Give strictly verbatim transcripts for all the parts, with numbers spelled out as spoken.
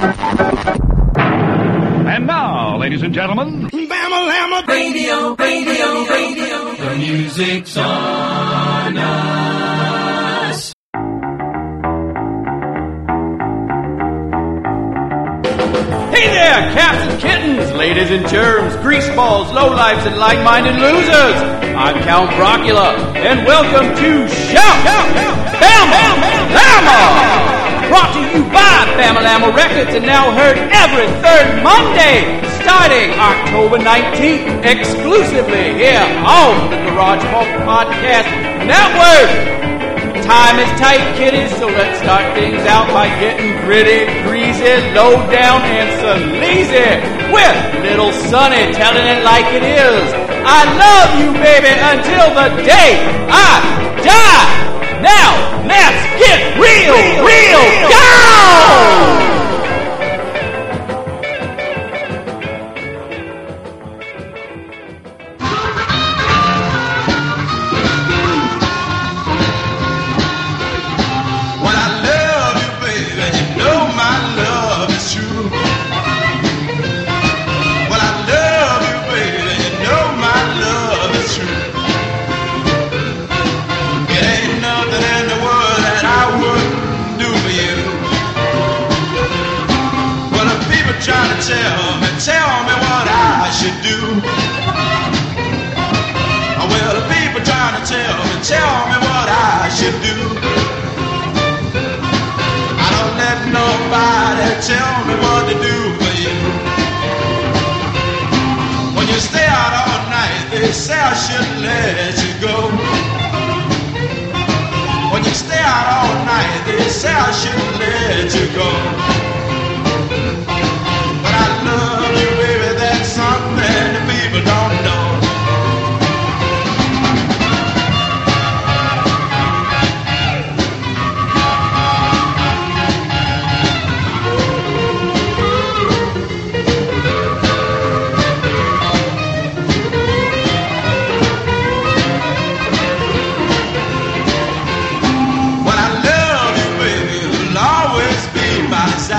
And now, ladies and gentlemen, Bama-lama radio, radio, radio. The music's on us. Hey there, cats and kittens, ladies and germs, greaseballs, lowlifes, and like-minded losers. I'm Count Brocula, and welcome to Shout Bama-Lama! Brought to you by Bama-Lama Records and now heard every third Monday, starting October nineteenth, exclusively here on the Garage Punk Podcast Network. Time is tight, kiddies, so let's start things out by getting gritty, greasy, low down, and sleazy with Little Sonny telling it like it is. I love you, baby, until the day I die. Now, let's get real, real, go! Well, I love you, baby, and you know my love is true. Well, I love you, baby, and you know my love is true. It ain't nothing in the world that I wouldn't do for you. Well, the people trying to tell me, tell me what I should do. Well, the people trying to tell me, tell me what I should do. I don't let nobody tell me what to do for you. When you stay out all night, they say I shouldn't let you go. When you stay out all night, they say I shouldn't let you go. But I love you, baby, that's something the people don't know. When I love you, baby, you'll always be my side.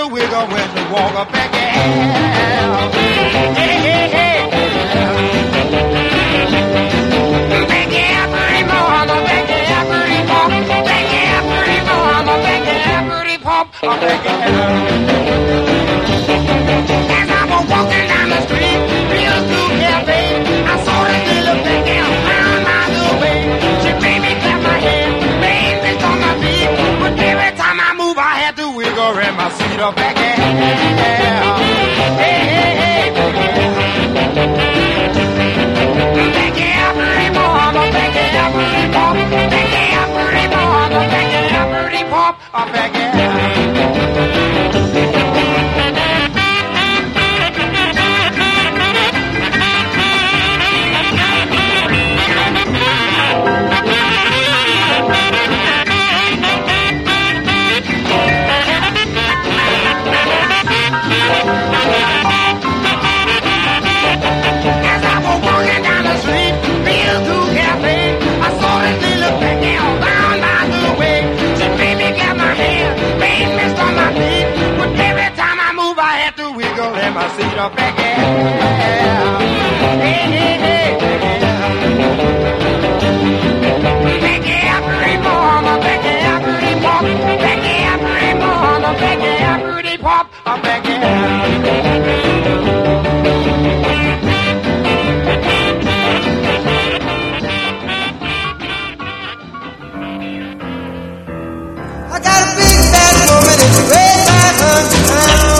to wiggle when you walk up back here. Hey, hey, hey. Back here, pretty mama, back here, pretty pop. Back here, pretty mama, back here, pretty pop. Back here. As I was walking down the street, real blue cafe, I saw this little black girl round my little way. She made me clap my hands, made me stomp my feet, but every time I move, I had to wiggle in my seat up back here. Hey, hey, hey, back here. Back here, pretty mama, back here, pretty pop. Back here, pretty mama, back here, pretty pop. Back here. My seat up back here. Hey, hey, hey, back here, pretty mama, back here, pretty pop. Back here, pretty mama, back here, pretty pop. Back here. I got a big bad woman and she weighs five hundred pounds.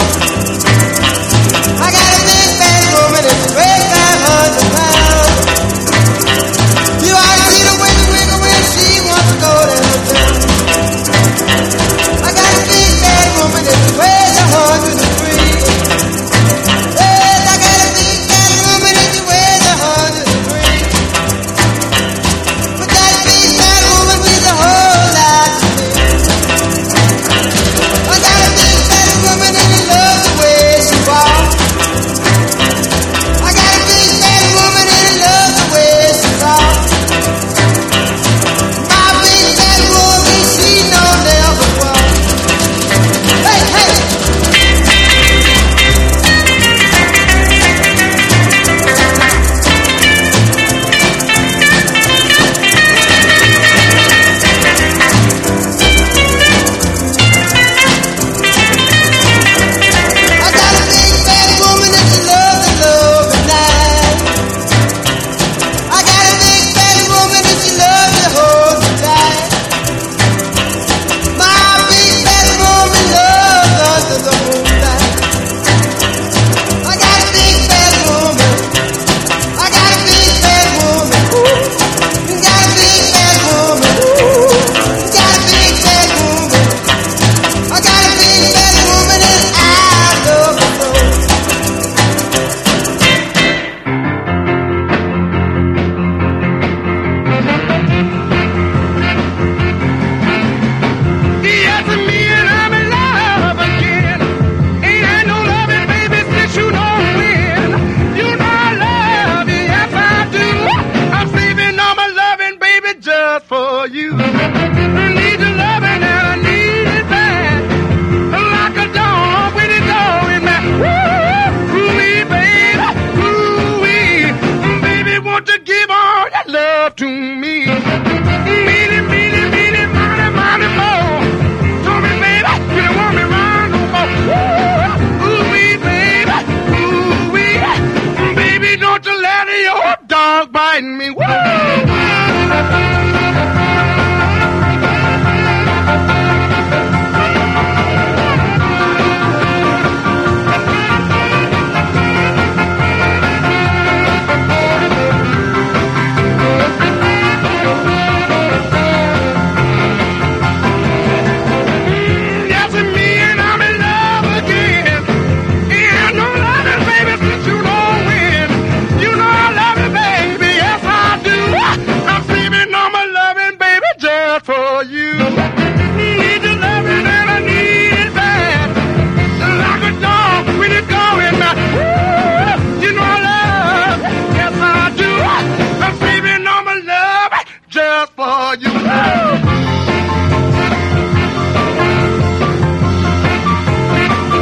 I got a big bad woman and she weighs five hundred pounds. You ought to see the wiggle wiggle when she wants to go downtown. I got a big bad woman and she weighs a hundred and three. Yes, I got a big bad woman and she weighs a hundred and three. But that big bad woman means a whole lot to me. I got a big bad woman and I love the way she walks. I got a big bad woman and I love the way she talks. My big bad woman, she don't never walk. Hey, hey. I got a big bad woman and she loves the love and life. I got a big bad woman and she loves to hold me tight. My big bad woman loves under the moonlight. I got a big bad woman. I got a big bad woman. Ooh. Got a big bad woman. Ooh. Got a big bad woman. I got a big bad woman and I love her so. Yes, me and I'm in love again. Ain't had no loving, baby, since you know when. You know I love you, yes I do. I'm saving all my loving, baby, just for you. I need your loving and I need it bad. Like a dog when it's going mad. Woo-wee, baby, woo-wee. Baby, won't you give all your love to me? Mean it, mean it, mean it, money, money, more. Told me, baby, you don't want me round no more. Ooh-wee, baby, ooh-wee. Baby, don't you let your dog bite me. Woo! Yes, and me and I'm in love again. Ain't no loving, baby, since you know when. You know I love you, baby, yes I do. I'm saving all my loving, baby, just for you. Need your loving and I need it bad. Like a dog when it's going mad. Woo! You know I love, yes I do. I'm saving all my love just for you. Woo!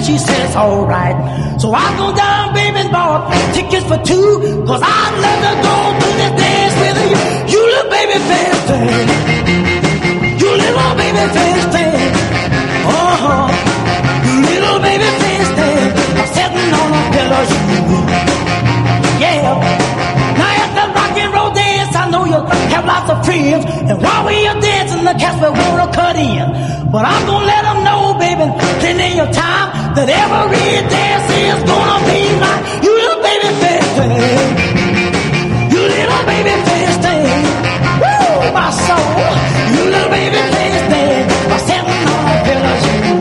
and she says, all right. So I go down, baby, and bought tickets for two, cause I'd love to go to this dance with you. You little baby fast thing. You little baby fast thing. Uh-huh. You little baby fast thing. I'm sitting on a pillow. Yeah. Now at the rock and roll dance, I know you'll have lots of friends. And while we are dancing, the cats will wanna cut in. But I'm gonna let them know, baby, plenty of time, that every dance is gonna be mine. You little baby fast thing. You little baby fast thing. Woo, my soul. You little baby fast thing. I'm sitting on a pillow.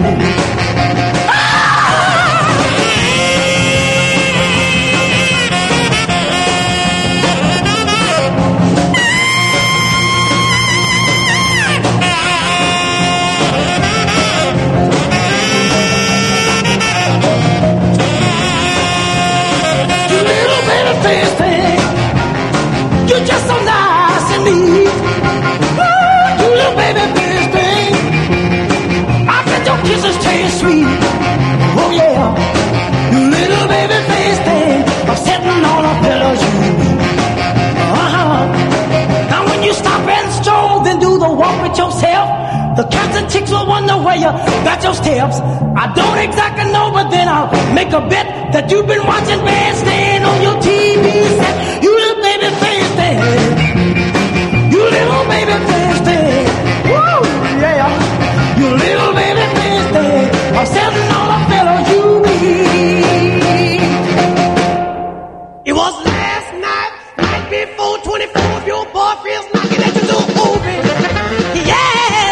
You're just so nice and neat. Ooh, you little baby bitch thing. I bet your kisses taste sweet. Oh yeah, you little baby face thing. I'm sitting on a pillow. Uh-huh. Now when you stop and stroll, then do the walk with yourself. The cats and chicks will wonder where you got your steps. I don't exactly know, but then I'll make a bet that you've been watching Bandstand on your T V set. You little baby face thing. You little baby face thing. Woo, yeah. You little baby face thing. I'm sitting on a pillow, you need. It was last night, night before twenty-four. Your boyfriend's knocking at your door, oh baby. Yeah.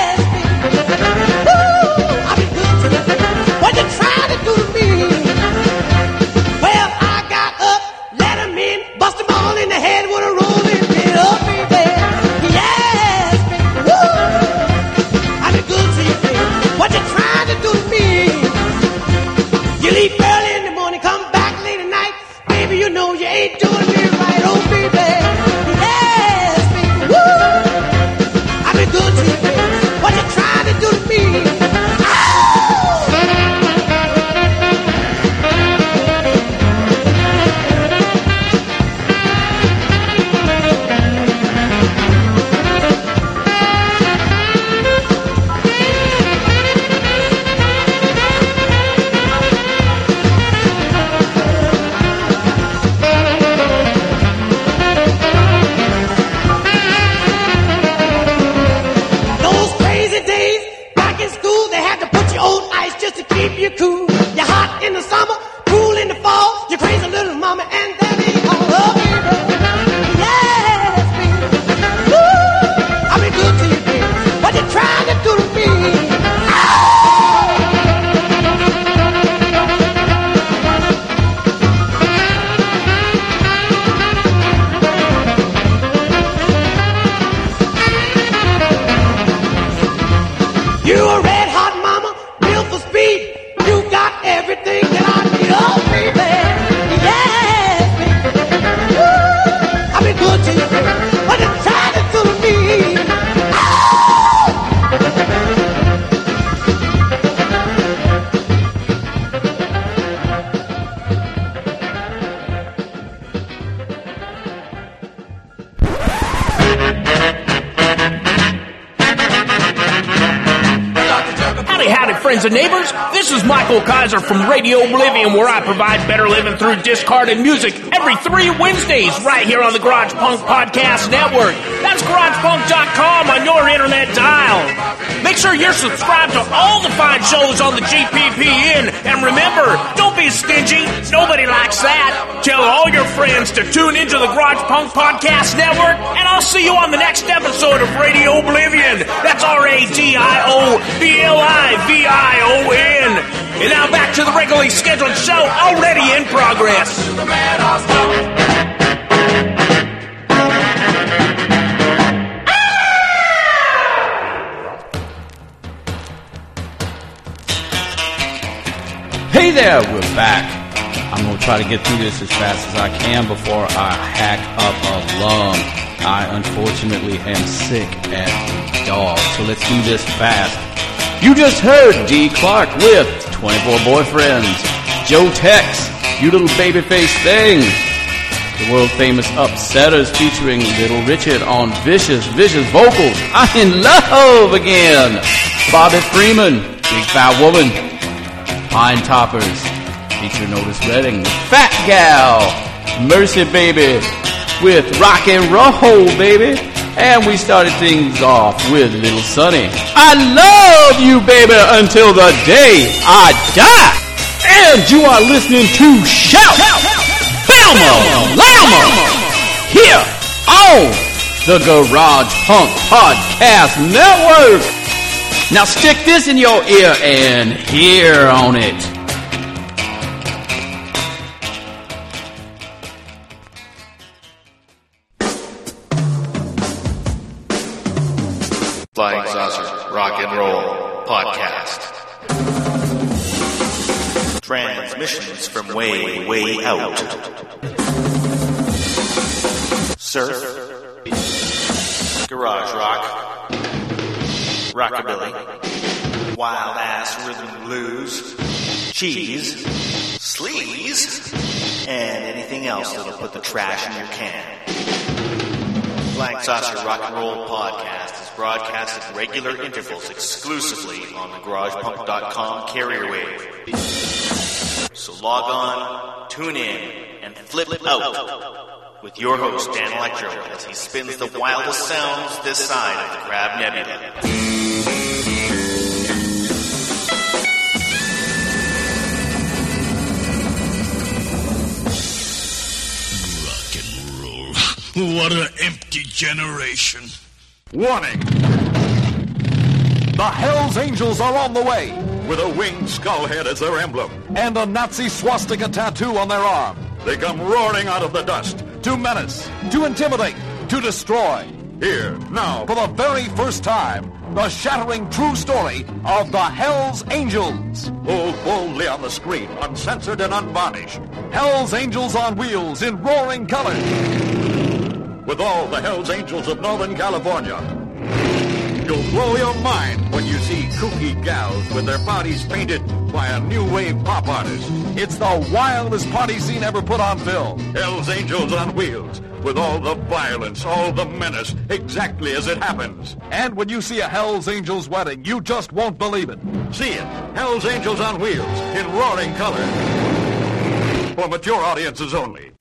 What you trying to do to me? Well, I got up, let him in, bust him all in the head with a rolling pin. Oh, baby, yes, baby, woo. I been good to you, baby. What you trying to do to me? You leave early in the morning, come back late at night. Baby, you know you ain't doing me right. Oh, baby, yes, baby, woo. I been good to you, baby. What you trying to do to me? You cool, you're hot in the summer, cool in the fall. You're crazy little mama, and that ain't all. Oh, baby, yes, baby. Woo, I've been good to you, baby. What you trying to do to me? You a red hot mama, built for speed. You got everything that I need, oh baby, yes, baby. Woo, I've been good to you, baby. What you trying to do to me? Friends and neighbors, this is Michael Kaiser from Radio Oblivion, where I provide better living through discarded music every three Wednesdays right here on the Garage Punk Podcast Network. That's garage punk dot com on your internet dial. Make sure you're subscribed to all the fine shows on the G P P N. And remember, don't be stingy. Nobody likes that. Tell all your friends to tune into the Garage Punk Podcast Network, and I'll see you on the next episode of Radio Oblivion. That's R A D I O B L I V I O N. And now back to the regularly scheduled show, already in progress. Hey there, we're back. I'm going to try to get through this as fast as I can before I hack up a lung. I unfortunately am sick as a dog, so let's do this fast. You just heard D. Clark with twenty-four Boyfriends. Joe Tex, You Little Babyface Thing. The world-famous Upsetters featuring Little Richard on vicious, vicious vocals. I'm in love again. Bobby Freeman, Big Fat Woman. Pine Toppers, featuring Otis Redding. Fat Gal, Mercy Baby, with Rock and Roll, baby. And we started things off with Little Sonny. I love you, baby, until the day I die. And you are listening to Shout Bama Lama here on the Garage Punk Podcast Network. Now stick this in your ear and hear on it. Flying Saucer Rock and Roll Podcast. Transmissions from way, way out. Surf, garage rock, rockabilly, wild ass rhythm blues, cheese, sleaze, and anything else that'll put the trash in your can. Flying Saucer Rock and Roll Podcast is broadcast at regular intervals exclusively on the garage punk dot com carrier wave. So log on, tune in, and flip out with your host Dan Electro as he spins the wildest sounds this side of the Crab Nebula. What an empty generation. Warning! The Hells Angels are on the way, with a winged skull head as their emblem, and a Nazi swastika tattoo on their arm. They come roaring out of the dust, to menace, to intimidate, to destroy. Here, now, for the very first time, the shattering true story of the Hells Angels. Hold boldly on the screen, uncensored and unvarnished. Hells Angels on wheels in roaring colors. With all the Hells Angels of Northern California. You'll blow your mind when you see kooky gals with their bodies painted by a new wave pop artist. It's the wildest party scene ever put on film. Hells Angels on wheels, with all the violence, all the menace, exactly as it happens. And when you see a Hells Angels wedding, you just won't believe it. See it, Hells Angels on wheels, in roaring color. For mature audiences only.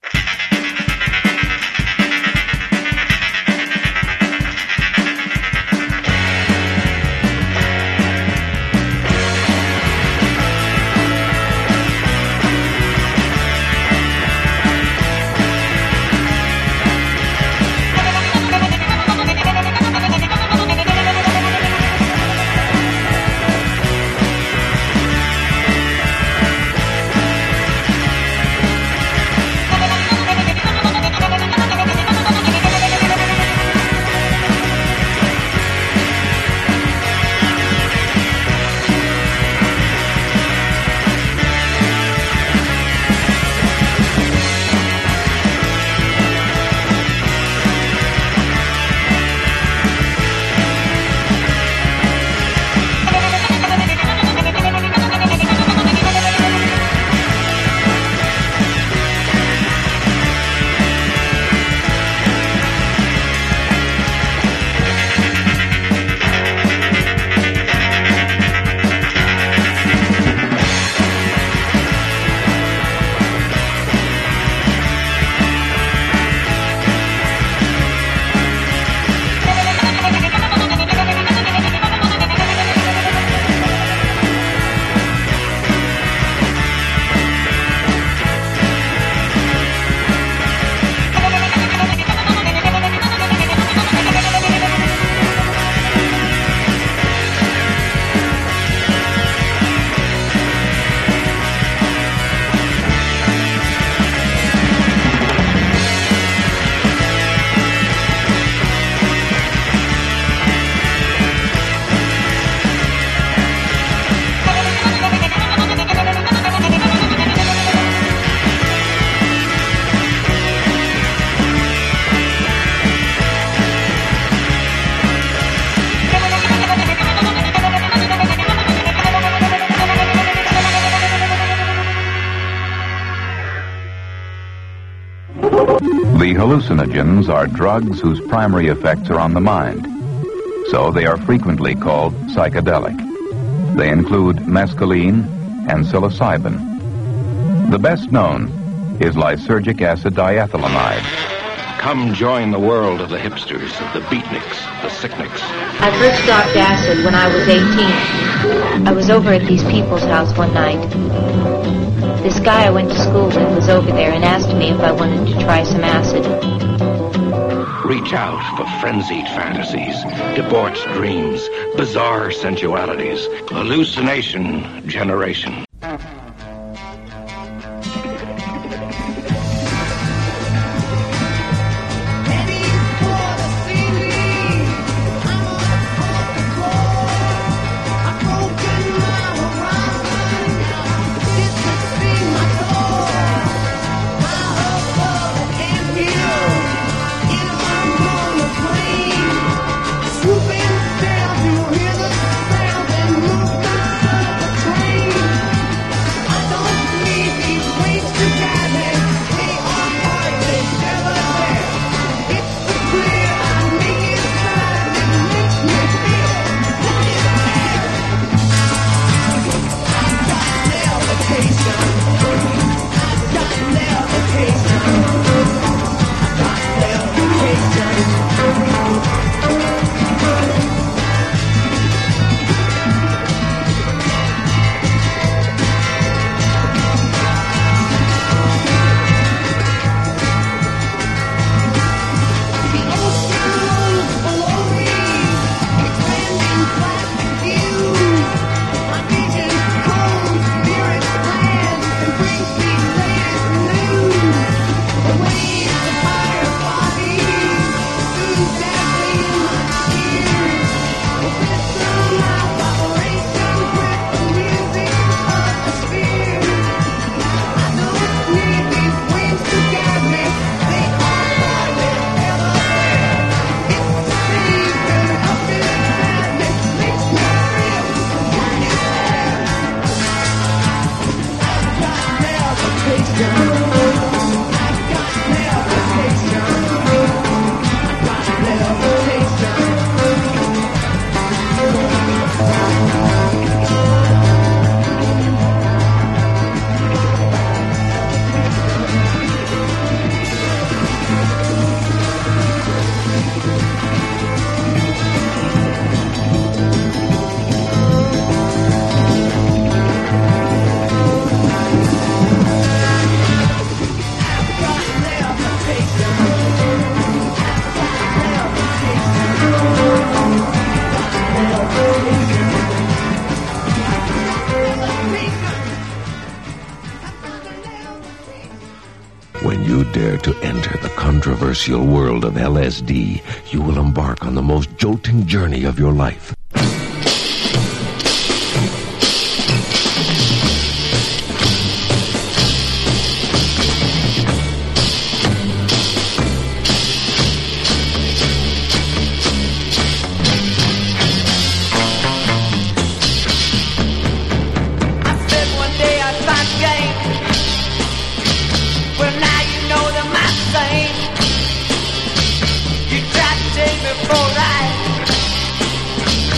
Hallucinogens are drugs whose primary effects are on the mind, so they are frequently called psychedelic. They include mescaline and psilocybin. The best known is lysergic acid diethylamide. Come join the world of the hipsters, the beatniks, the sickniks. I first dropped acid when I was eighteen. I was over at these people's house one night. This guy I went to school with was over there and asked me if I wanted to try some acid. Reach out for frenzied fantasies, debauched dreams, bizarre sensualities. Hallucination generation. When you dare to enter the controversial world of L S D, you will embark on the most jolting journey of your life. You tried to take me for a ride.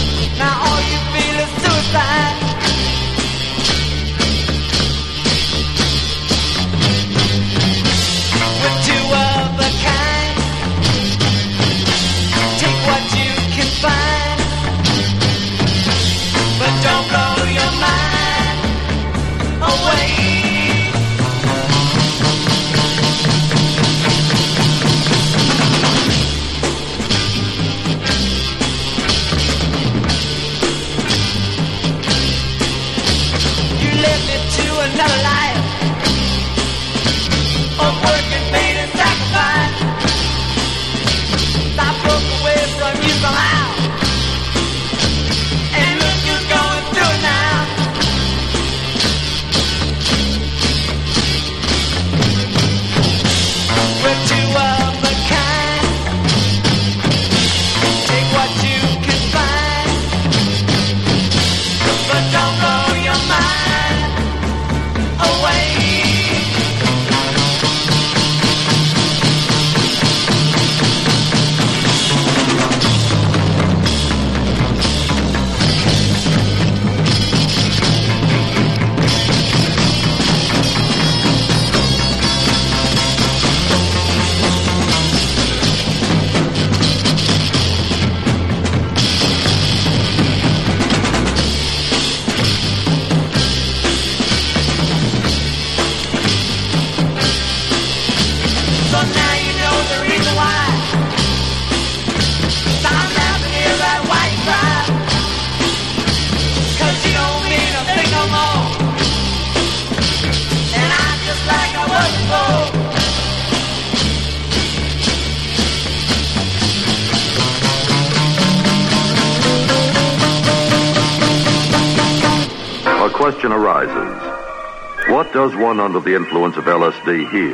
question arises. What does one under the influence of L S D hear?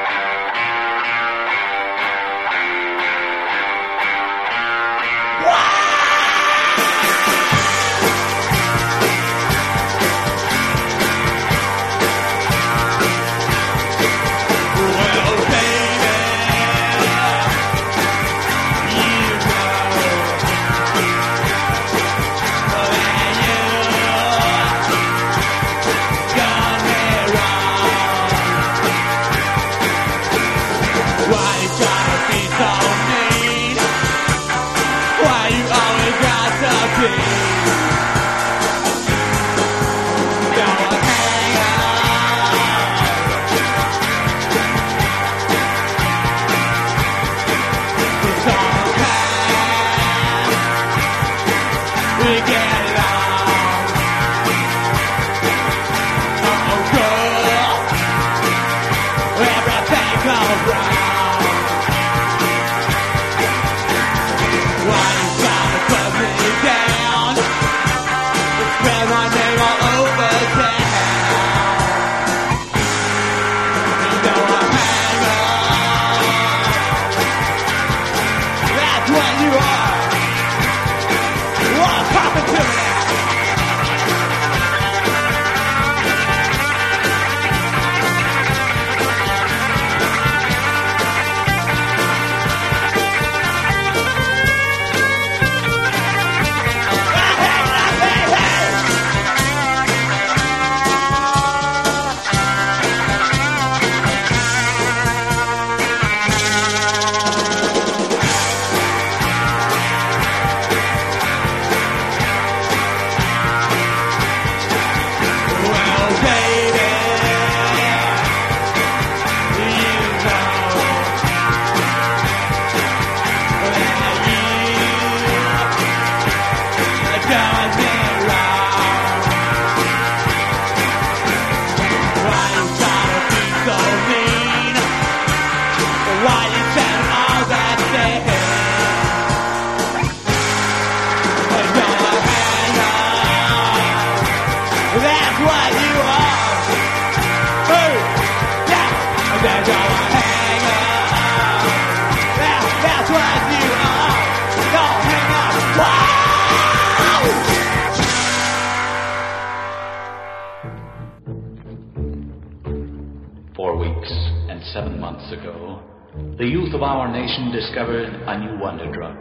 Discovered a new wonder drug,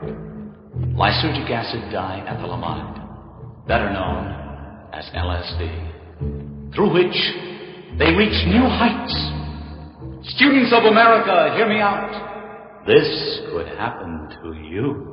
lysergic acid diethylamide, better known as L S D, through which they reach new heights. Students of America, hear me out. This could happen to you.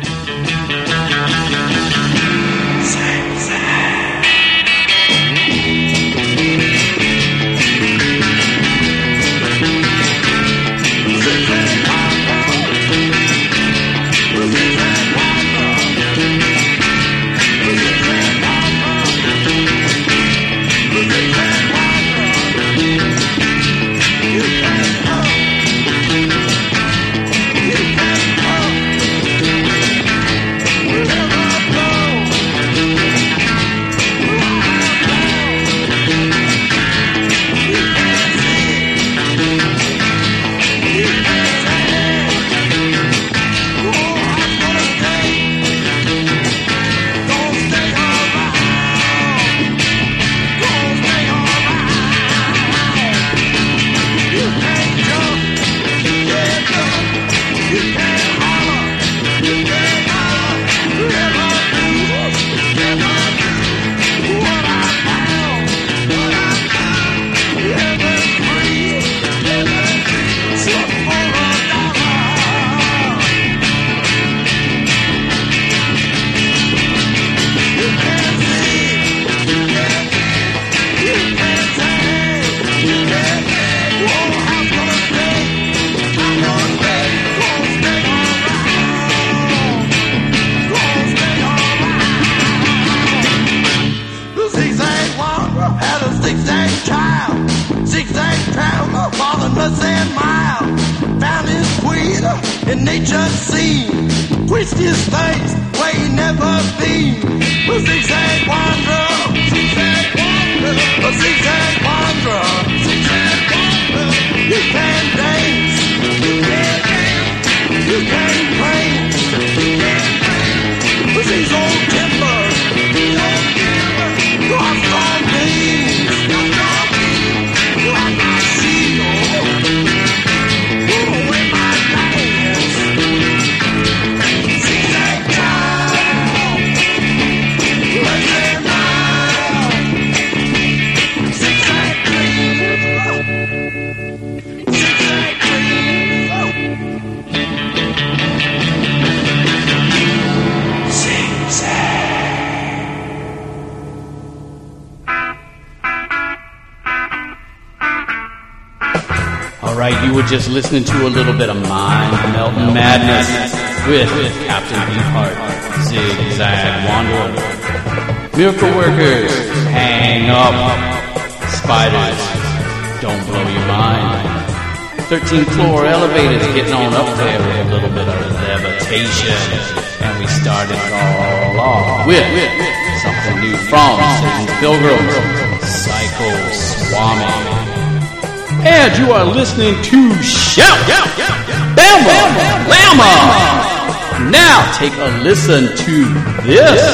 in nature's scene. Twist his face where he never been. Zigzag wanderer, zigzag wanderer. a zigzag wanderer. You can dance, you can paint. These old timbers, crossed on beams, like my shield. Pull away my dance. Zigzag time, lazy mile, zigzag dream, zigzag dream, zigzag. All right, you were just listening to a little bit of mind-melting madness with Captain Beefheart, Zigzag Wanderer, Miracle Workers, Hang Up, Spiders, Don't Blow Your Mind, thirteenth floor elevators getting on up there with a little bit of levitation, and we started it all off with something new from Satan's Pilgrims, Psycho Swami. And you are listening to Shout Bama Lama. Now take a listen to this.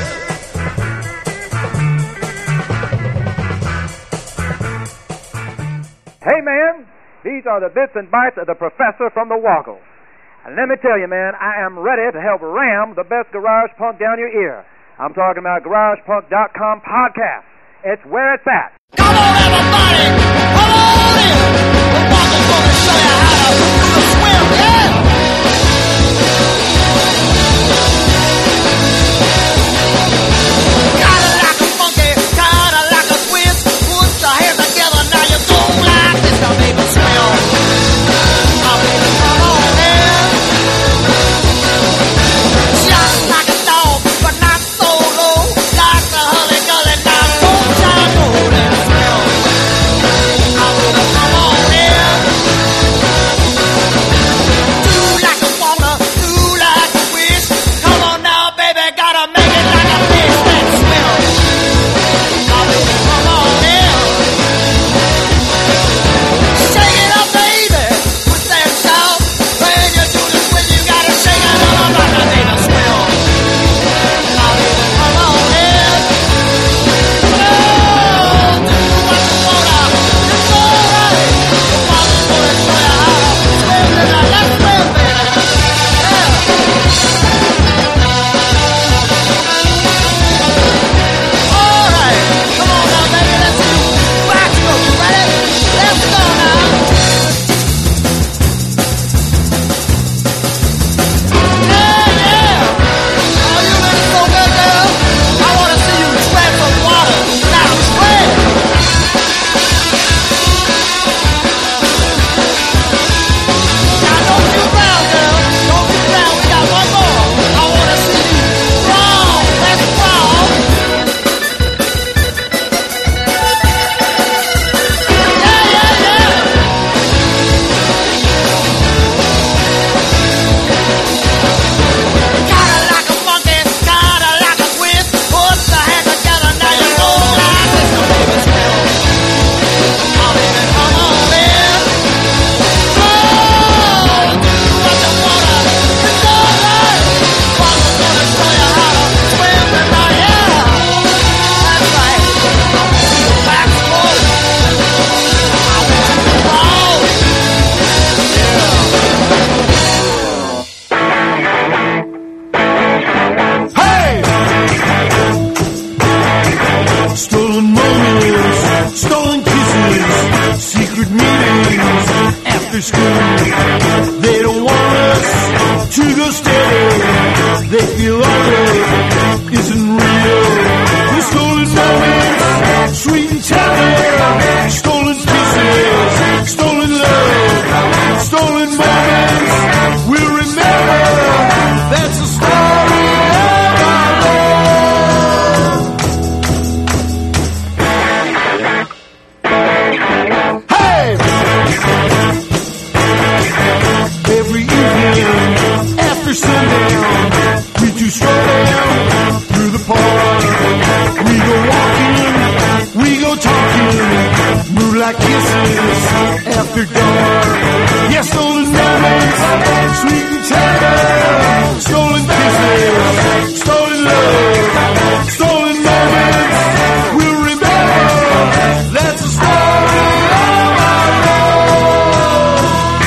Hey man, these are the bits and bites of the professor from the Woggles. And let me tell you man, I am ready to help ram the best garage punk down your ear. I'm talking about garage punk dot com podcast. It's where it's at. Come on everybody, come on in. The Woggles gonna show you how to do the swim, yeah. Kinda like a funky, kinda like a twist. Put your hands together, now you're going like this. Now baby swim. Now baby come on in. Just like a dog, but not so low. Like the Hully Gully, now don't y'all know that swim. Now baby come on in. Do like you wanna, do like you wish. Come on now baby, gotta make it like a fish that swim. Now baby come on in. Shake it up baby, with that shout. When you do this when you gotta shake it up like a baby swim. Now baby come on in. Oh, do what you wanna, it's alright. The Woggles gonna show you how to swim tonight. Let's swim baby. Alright, come on now baby, let's do backstroke. You ready? Let's go now. Yeah, yeah. Are you ready so good, girl? I wanna see you tread some water. Now tread. Now don't you down, girl. Don't you down. We got one more. I wanna see you crawl. Let's crawl. Yeah, yeah, yeah. Kinda like a funky, kinda like a twist. Put the hands together, now you know like this. So baby swim. Now baby come on in. Oh, do what you wanna, it's alright. Woggles gonna show you how to swim tonight, yeah. That's right. Backstroke. Now baby crawl. Stolen moments, stolen kisses, secret meetings after school. They don't want us to go steady. They feel all love isn't real. The stolen moments, sweet and tender, stolen kisses, stolen love, stolen moments. We'll remember. That's the story of our love. Hey! Every evening after sundown, we two stroll down through the park. We go walking, we go like kisses after dark. Yes, stolen moments, sweet and tender. Stolen kisses, stolen love, stolen moments. We'll remember. That's the story of our love.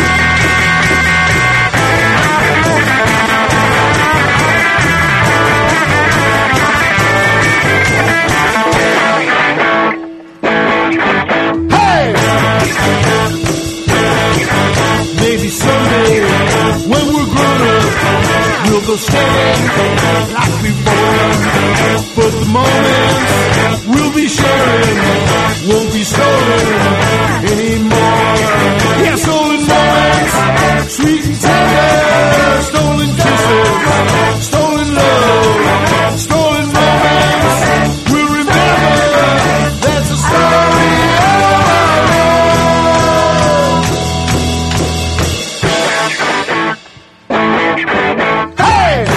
Hey! Maybe someday when we're grown up, we'll go skating like before. But the moments we'll be sharing won't be stolen anymore. Yeah, stolen moments, sweet and tender. Stolen kisses, stolen love, stolen moments. We'll remember. That's the story of our love. Hey!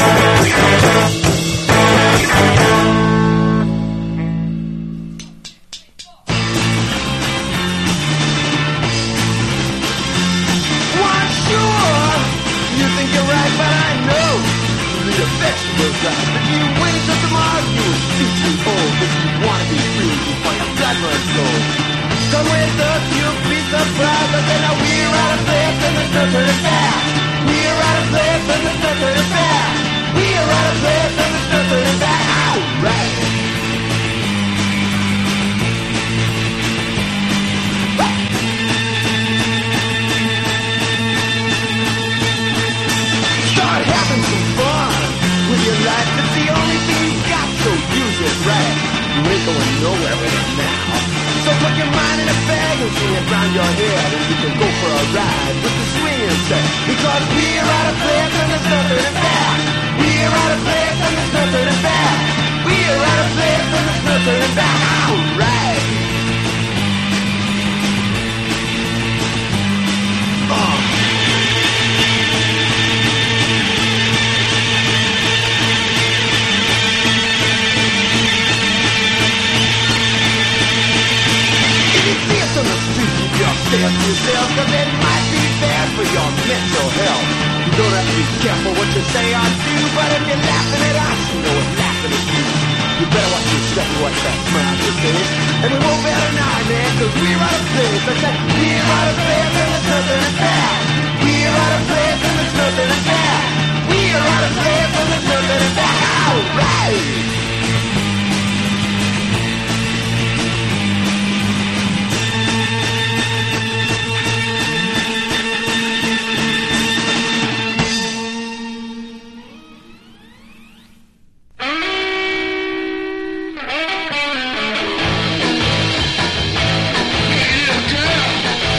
Why, sure, you think you're right, but I know you lead a vegetable diet. But you wait until tomorrow, you speak too old. But you want to be free before your blood runs cold. Come with us, you'll be surprised. But then we're out of place and there's no turning back. We're out of place and there's no turning back. We're out of place and there's no turning back. All right. Start having some fun with your life. It's the only thing you got, so use it right. You ain't going nowhere with it now. So put your mind in a bag and swing it round your head, and you can go for a ride with the swinging set. Because we're out of place and there's no turning back. We're out of place and there's no turning back. We're out of place and there's no turning back. All right. Oh. If you see us on the street, keep your stare to yourself, cause it might be bad for your mental health. You don't have to be careful what you say or do, but if you're laughing at us, you know it's laughing at you. You better watch yourself and watch that smile on your face. And we won't better now, man, cause we're out of place. I said, we're out of place and there's nothing to back. We're out of place and there's nothing to back. We're out of place and there's nothing to back. All right.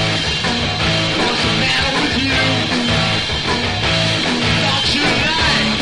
What's the matter with you? Thought you lied.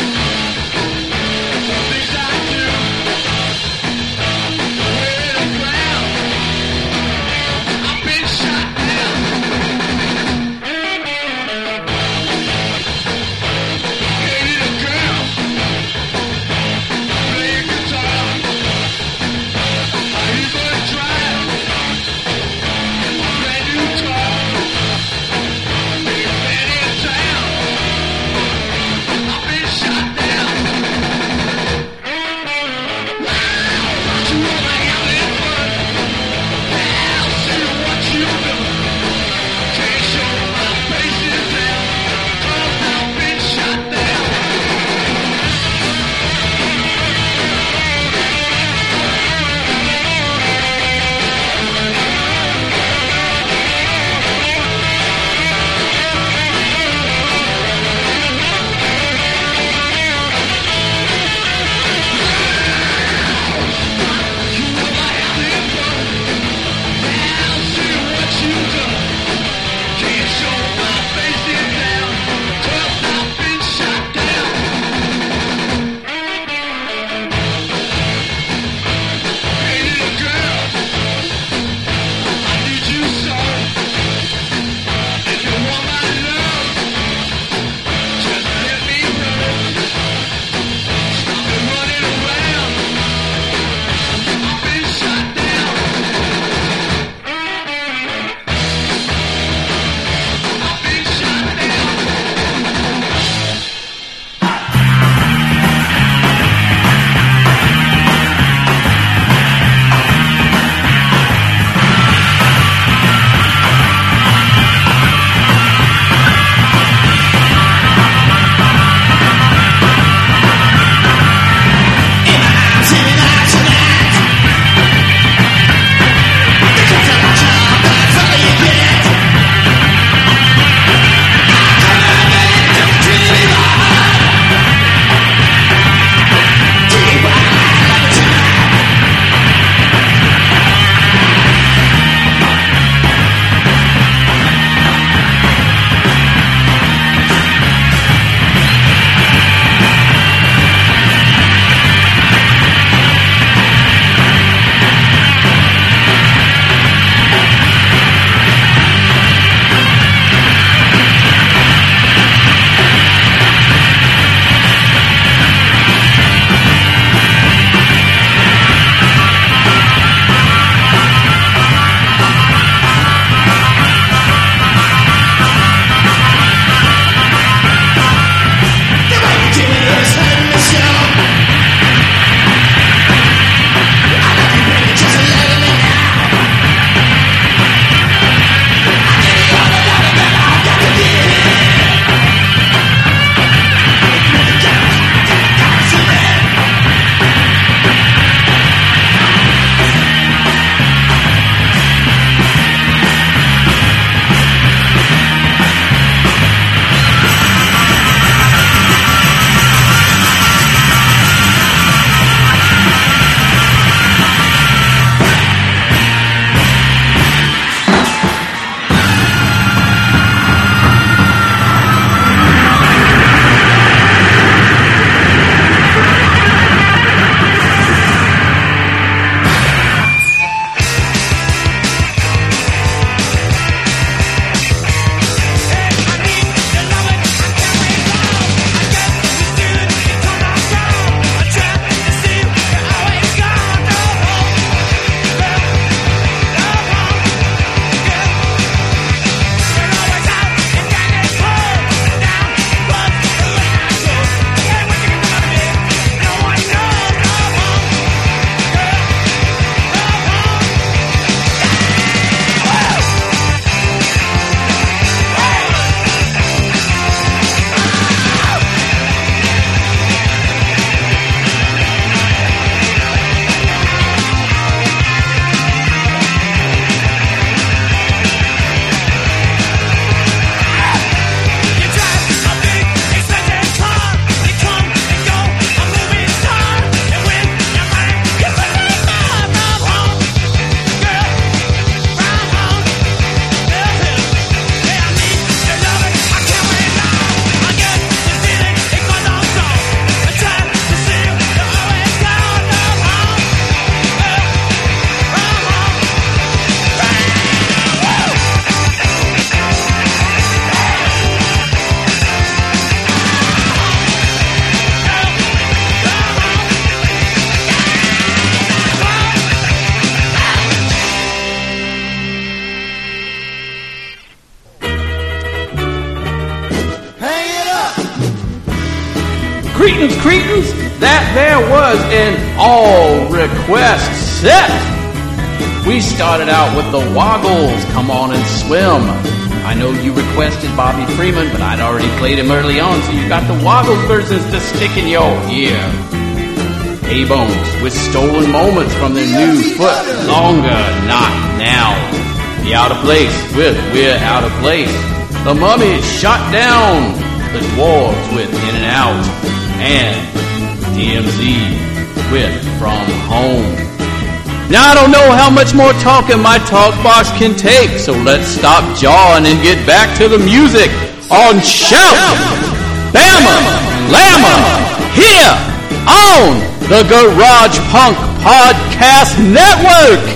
Greetings, cretins! That there was an all-request set. We started out with the Woggles, Come On and Swim. I know you requested Bobby Freeman, but I'd already played him early on, so you got the Woggles versions to stick in your ear. A-Bones with Stolen Moments from their new Foot Longer, Not Now. The Out of Place with We're Out of Place. The Mummies Shot Down. The Dwarves with In and Out. And D M Z with From Home. Now I don't know how much more talking my talk box can take, so let's stop jawing and get back to the music on Shout! Bama! Llama! Here on the Garage Punk Podcast Network!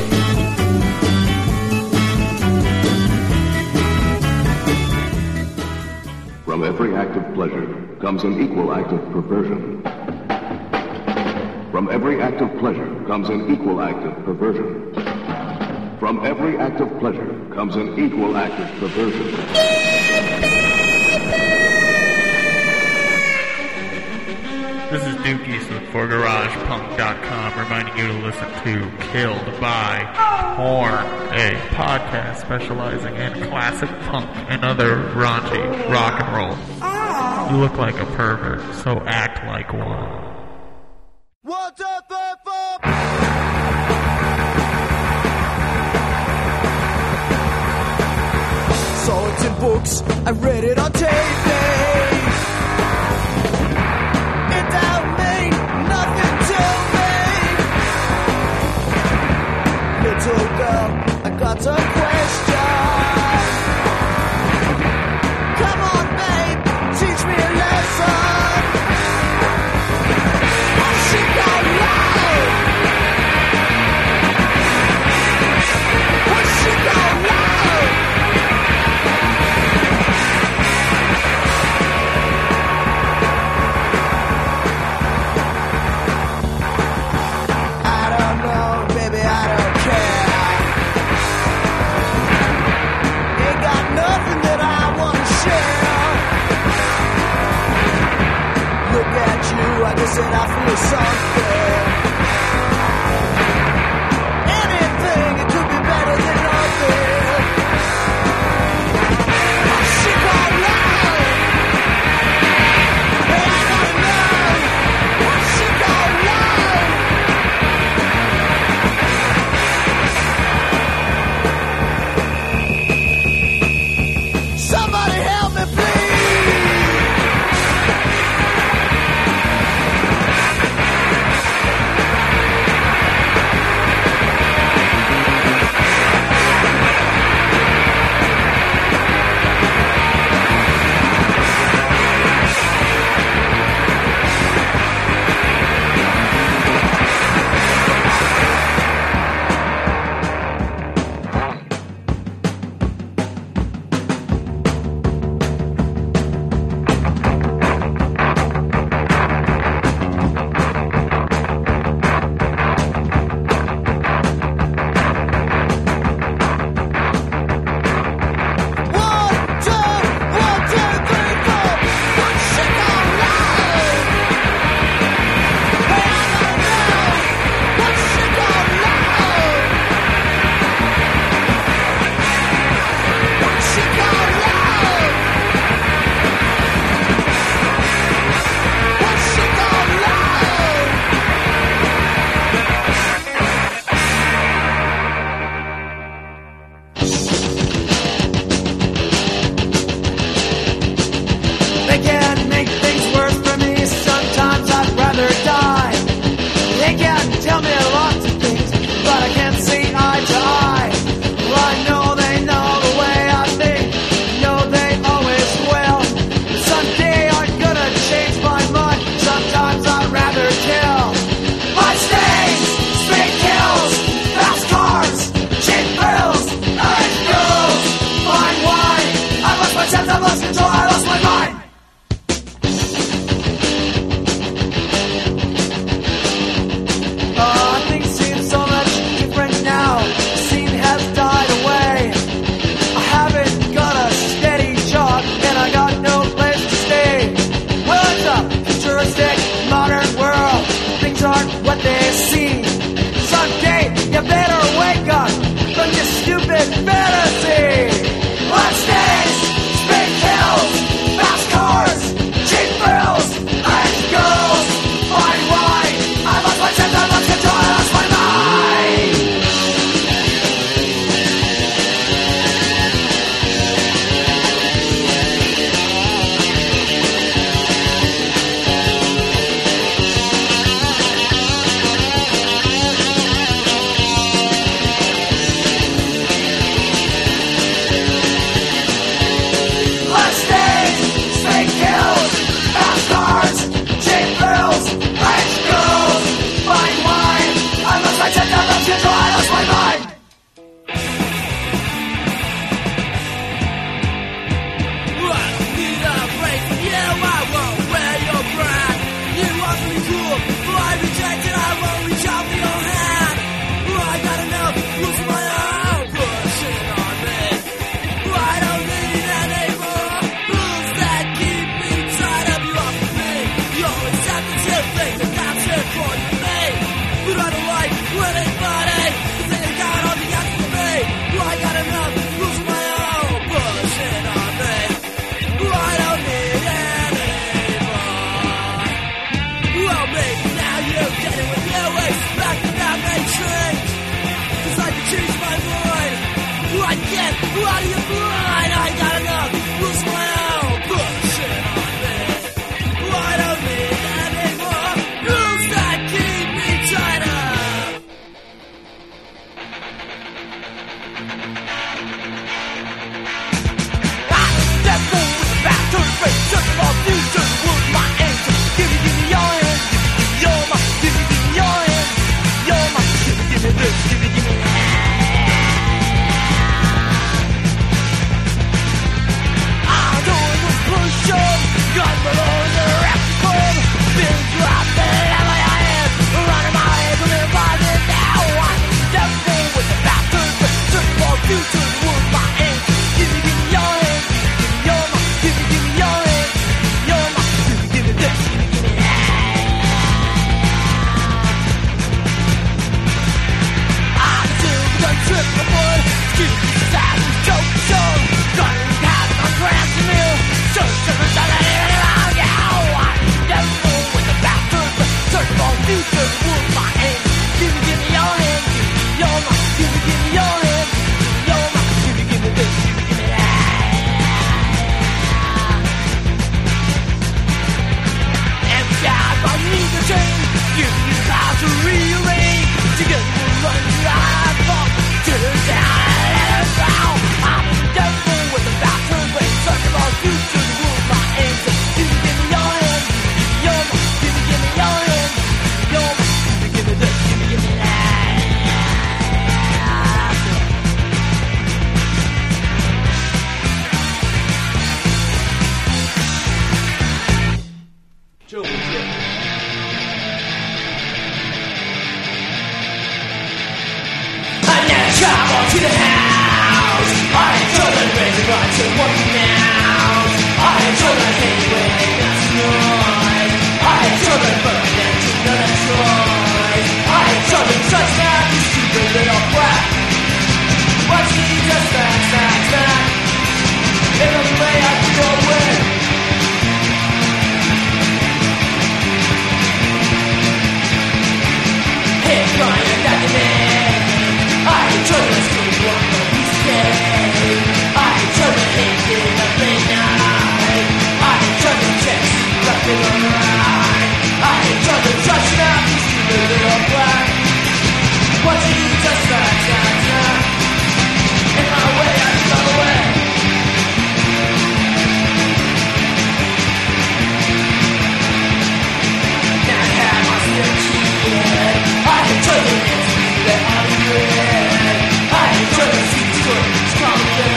From every act of pleasure comes an equal act of perversion. From every act of pleasure comes an equal act of perversion. From every act of pleasure comes an equal act of perversion. This is Dookies for Garage Punk dot com, reminding you to listen to Killed by Porn, a podcast specializing in classic punk and other raunchy rock and roll. You look like a pervert, so act like one. One, two, three, four. Saw it in books, I read it on T V. It don't mean nothing to me. Little girl, I got a question. Come on, babe, teach me a lesson. I guess that I feel something. Anything, it could be better than nothing. Oh, she got loud. Hey, I don't know. Oh, she got loud. Somebody help me, please. chart what they see. Someday you better wake up from your stupid fantasy. Blood stains, big hills, fast cars, cheap thrills, and girls. Fine wine, I lost my sense, I lost control, I lost my mind.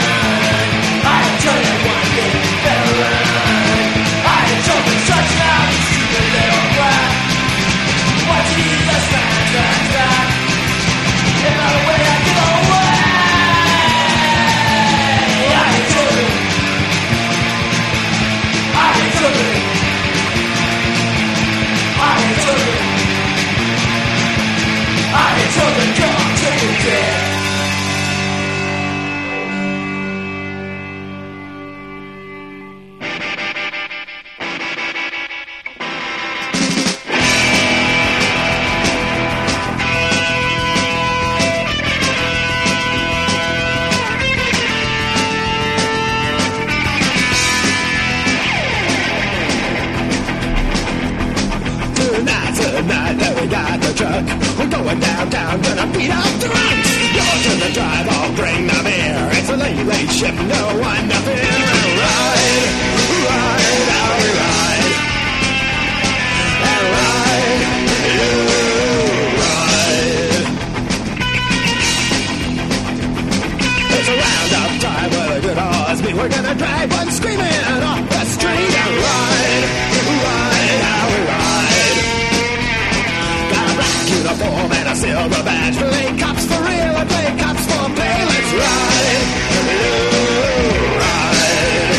Touch now. tonight that we got the truck. We're going downtown, gonna beat up drunks. Go to the drive, I'll bring the beer. It's a late, late shift, no one to fear. And ride, ride, how we ride. And ride, you ride. It's a roundup time with a good horse. We're gonna drive one screaming off the street and ride, ride, how we ride. Got a black uniform and a silver badge. Play cops for real and play cops for pay. Let's ride, you ride.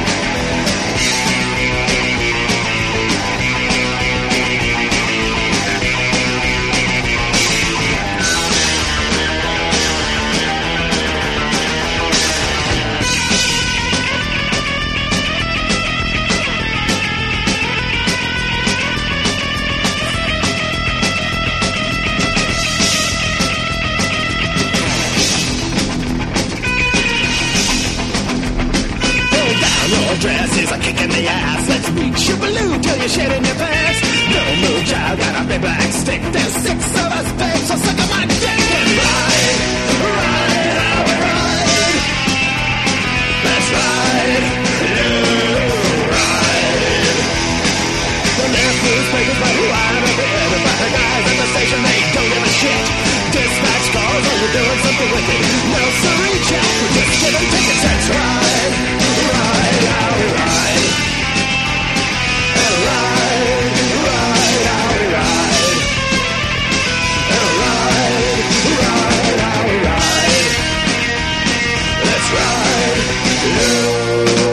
Dress is a kick in the ass. Let's reach your balloon till you're shit in your pants. No move, child, got a big black stick. There's six of us, babe, so suck on my dick and ride, ride, how we ride. Let's ride, you ride. The left newspapers, but who I'm a bit. But the guys at the station, they don't give a shit. Dispatch calls, oh, you're doing something wicked. No, sorry, Jack, we're just giving tickets. Let's ride, ride, how we ride. And ride, ride, how we ride. And ride, ride, how we ride. Let's ride, you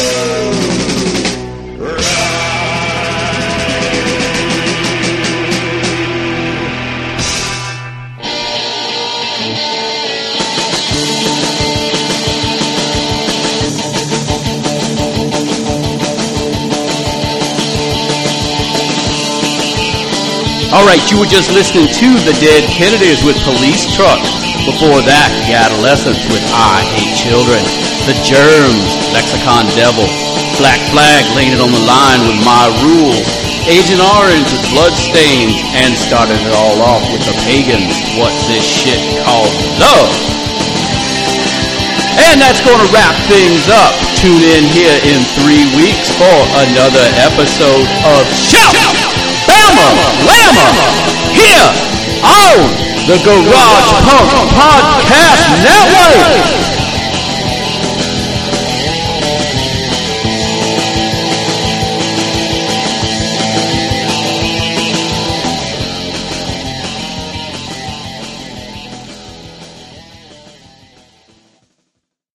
Alright, you were just listening to The Dead Kennedys with Police Truck. Before that, The Adolescents with I Hate Children. The Germs, Lexicon Devil. Black Flag laying it on the line with My Rule. Agent Orange with Bloodstains. And started it all off with The Pagans. What's this shit called love? And that's going to wrap things up. Tune in here in three weeks for another episode of Shout! Bama! Llama! Here on the Garage Punk Podcast Network!